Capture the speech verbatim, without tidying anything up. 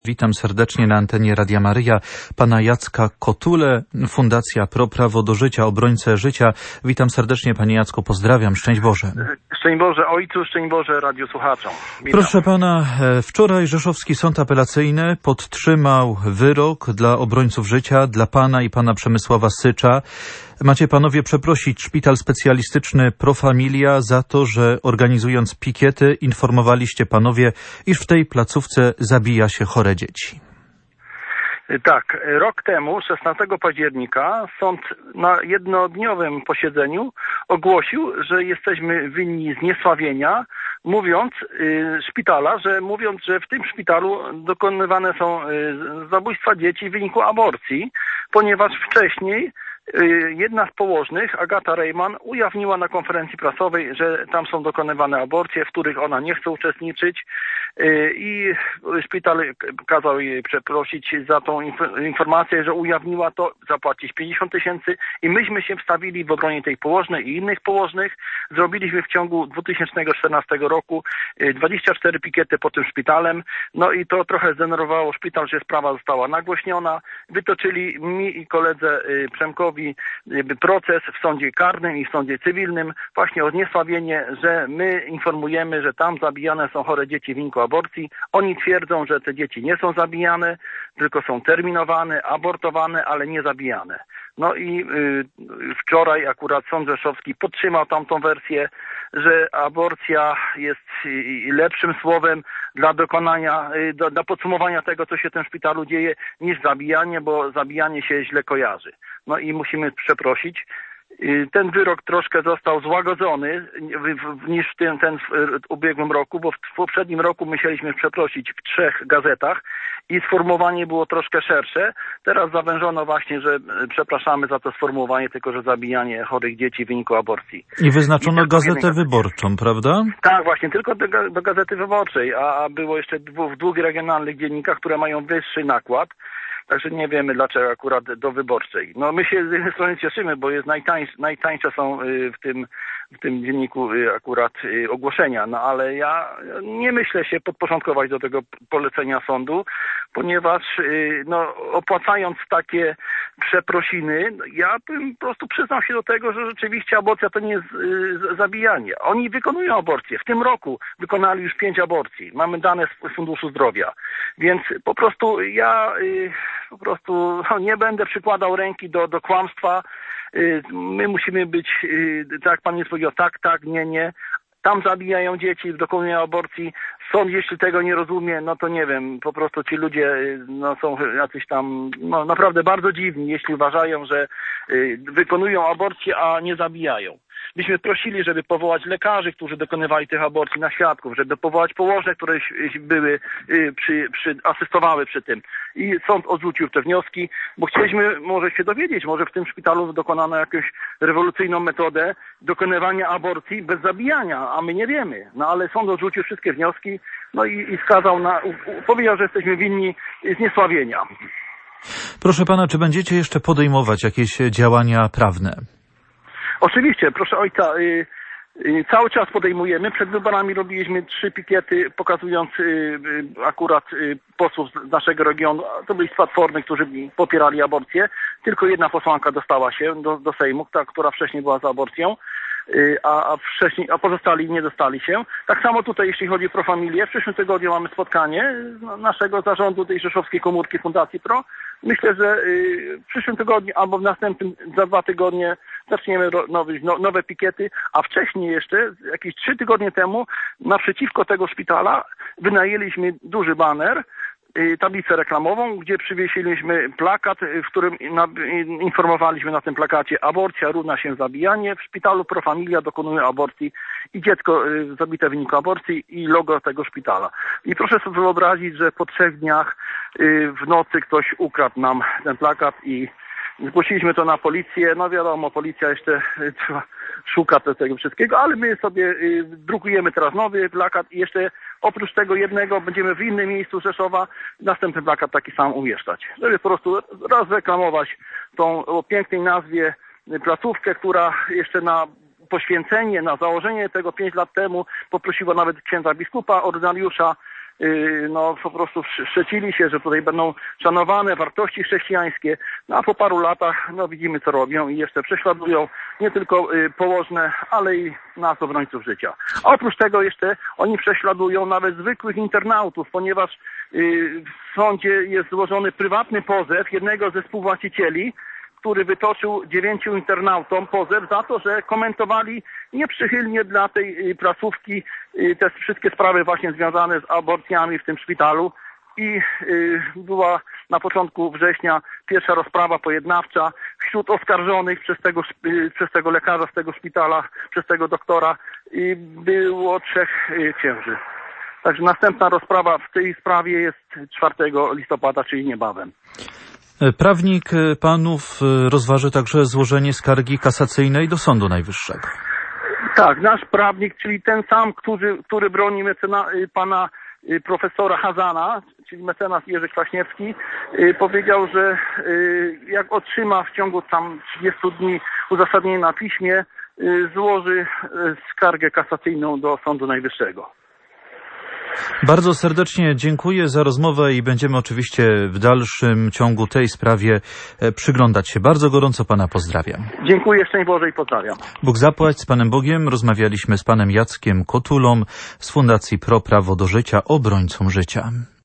Witam serdecznie na antenie Radia Maryja pana Jacka Kotulę, Fundacja Pro Prawo do Życia, obrońcę życia. Witam serdecznie, panie Jacku, pozdrawiam, szczęść Boże. Szczęść Boże ojcu, szczęść Boże radiosłuchaczom. Witam. Proszę pana, wczoraj Rzeszowski Sąd Apelacyjny podtrzymał wyrok dla obrońców życia, dla pana i pana Przemysława Sycza. Macie panowie przeprosić Szpital Specjalistyczny Pro Familia za to, że organizując pikiety informowaliście panowie, iż w tej placówce zabija się chore dzieci. Tak, rok temu, szesnastego października, sąd na jednodniowym posiedzeniu ogłosił, że jesteśmy winni zniesławienia, mówiąc y, szpitala, że mówiąc, że w tym szpitalu dokonywane są y, zabójstwa dzieci w wyniku aborcji, ponieważ wcześniej jedna z położnych, Agata Rejman, ujawniła na konferencji prasowej, że tam są dokonywane aborcje, w których ona nie chce uczestniczyć i szpital kazał jej przeprosić za tą informację, że ujawniła to, zapłacić pięćdziesiąt tysięcy i myśmy się wstawili w obronie tej położnej i innych położnych. Zrobiliśmy w ciągu dwa tysiące czternastego roku dwadzieścia cztery pikiety pod tym szpitalem, no i to trochę zdenerwowało szpital, że sprawa została nagłośniona. Wytoczyli mi i koledze Przemkowi proces w sądzie karnym i w sądzie cywilnym właśnie o zniesławienie, że my informujemy, że tam zabijane są chore dzieci w wyniku aborcji. Oni twierdzą, że te dzieci nie są zabijane, tylko są terminowane, abortowane, ale nie zabijane. No i y, wczoraj akurat Sąd Rzeszowski podtrzymał tamtą wersję, że aborcja jest y, lepszym słowem dla dokonania, y, do, dla podsumowania tego, co się w tym szpitalu dzieje, niż zabijanie, bo zabijanie się źle kojarzy. No i musimy przeprosić. Ten wyrok troszkę został złagodzony niż ten, ten w ubiegłym roku, bo w poprzednim roku musieliśmy przeprosić w trzech gazetach i sformułowanie było troszkę szersze. Teraz zawężono właśnie, że przepraszamy za to sformułowanie, tylko że zabijanie chorych dzieci w wyniku aborcji. I wyznaczono I gazetę wyborczą, prawda? Tak, właśnie, tylko do, do Gazety Wyborczej, a było jeszcze w dwóch regionalnych dziennikach, które mają wyższy nakład. Także nie wiemy, dlaczego akurat do Wyborczej. No my się z jednej strony cieszymy, bo jest najtańsze, najtańsze są w tym, w tym dzienniku akurat ogłoszenia, no ale ja nie myślę się podporządkować do tego polecenia sądu, ponieważ no, opłacając takie przeprosiny, ja bym po prostu przyznał się do tego, że rzeczywiście aborcja to nie jest zabijanie. Oni wykonują aborcję. W tym roku wykonali już pięć aborcji. Mamy dane z Funduszu Zdrowia. Więc po prostu ja po prostu no, nie będę przykładał ręki do, do kłamstwa. My musimy być, tak jak pan nie powiedział, tak, tak, nie, nie. Tam zabijają dzieci, dokonują aborcji. Sąd, jeśli tego nie rozumie, no to nie wiem, po prostu ci ludzie no, są jacyś tam no, naprawdę bardzo dziwni, jeśli uważają, że y, wykonują aborcję, a nie zabijają. Myśmy prosili, żeby powołać lekarzy, którzy dokonywali tych aborcji na świadków, żeby powołać położne, które były, y, przy, przy, asystowały przy tym. I sąd odrzucił te wnioski, bo chcieliśmy może się dowiedzieć, może w tym szpitalu dokonano jakąś rewolucyjną metodę dokonywania aborcji bez zabijania, a my nie wiemy. No ale sąd odrzucił wszystkie wnioski, no i, i skazał na, u, powiedział, że jesteśmy winni zniesławienia. Proszę pana, czy będziecie jeszcze podejmować jakieś działania prawne? Oczywiście, proszę ojca, y, y, cały czas podejmujemy. Przed wyborami robiliśmy trzy pikiety, pokazując y, y, akurat y, posłów z naszego regionu. To byli z Platformy, którzy popierali aborcję. Tylko jedna posłanka dostała się do, do Sejmu, ta, która wcześniej była za aborcją. A, a wcześniej, a pozostali nie dostali się. Tak samo tutaj, jeśli chodzi o Pro Familię, w przyszłym tygodniu mamy spotkanie naszego zarządu tej rzeszowskiej komórki Fundacji Pro. Myślę, że w przyszłym tygodniu albo w następnym, za dwa tygodnie zaczniemy nowe, nowe pikiety, a wcześniej jeszcze, jakieś trzy tygodnie temu, naprzeciwko tego szpitala wynajęliśmy duży baner, tablicę reklamową, gdzie przywiesiliśmy plakat, w którym informowaliśmy na tym plakacie: aborcja równa się zabijanie, w szpitalu Pro Familia dokonuje aborcji i dziecko zabite w wyniku aborcji i logo tego szpitala. I proszę sobie wyobrazić, że po trzech dniach w nocy ktoś ukradł nam ten plakat i zgłosiliśmy to na policję. No wiadomo, policja jeszcze szuka tego wszystkiego, ale my sobie drukujemy teraz nowy plakat i jeszcze oprócz tego jednego będziemy w innym miejscu Rzeszowa następny plakat taki sam umieszczać, żeby po prostu raz reklamować tą o pięknej nazwie placówkę, która jeszcze na poświęcenie, na założenie tego pięć lat temu poprosiła nawet księdza biskupa, ordynariusza no po prostu szczecili się, że tutaj będą szanowane wartości chrześcijańskie, no a po paru latach no widzimy co robią i jeszcze prześladują nie tylko położne, ale i nas, obrońców życia. A oprócz tego jeszcze oni prześladują nawet zwykłych internautów, ponieważ w sądzie jest złożony prywatny pozew jednego ze współwłaścicieli, który wytoczył dziewięciu internautom pozew za to, że komentowali nieprzychylnie dla tej placówki te wszystkie sprawy właśnie związane z aborcjami w tym szpitalu. I była na początku września pierwsza rozprawa pojednawcza wśród oskarżonych przez tego, przez tego lekarza z tego szpitala, przez tego doktora i było trzech księży. Także następna rozprawa w tej sprawie jest czwartego listopada, czyli niebawem. Prawnik panów rozważy także złożenie skargi kasacyjnej do Sądu Najwyższego. Tak, nasz prawnik, czyli ten sam, który, który broni mecena, pana profesora Hazana, czyli mecenas Jerzy Kwaśniewski, powiedział, że jak otrzyma w ciągu tam trzydziestu dni uzasadnienie na piśmie, złoży skargę kasacyjną do Sądu Najwyższego. Bardzo serdecznie dziękuję za rozmowę i będziemy oczywiście w dalszym ciągu tej sprawie przyglądać się. Bardzo gorąco pana pozdrawiam. Dziękuję, szczęść Boże i pozdrawiam. Bóg zapłać. Z Panem Bogiem rozmawialiśmy z panem Jackiem Kotulą z Fundacji Pro Prawo do Życia, obrońcą życia.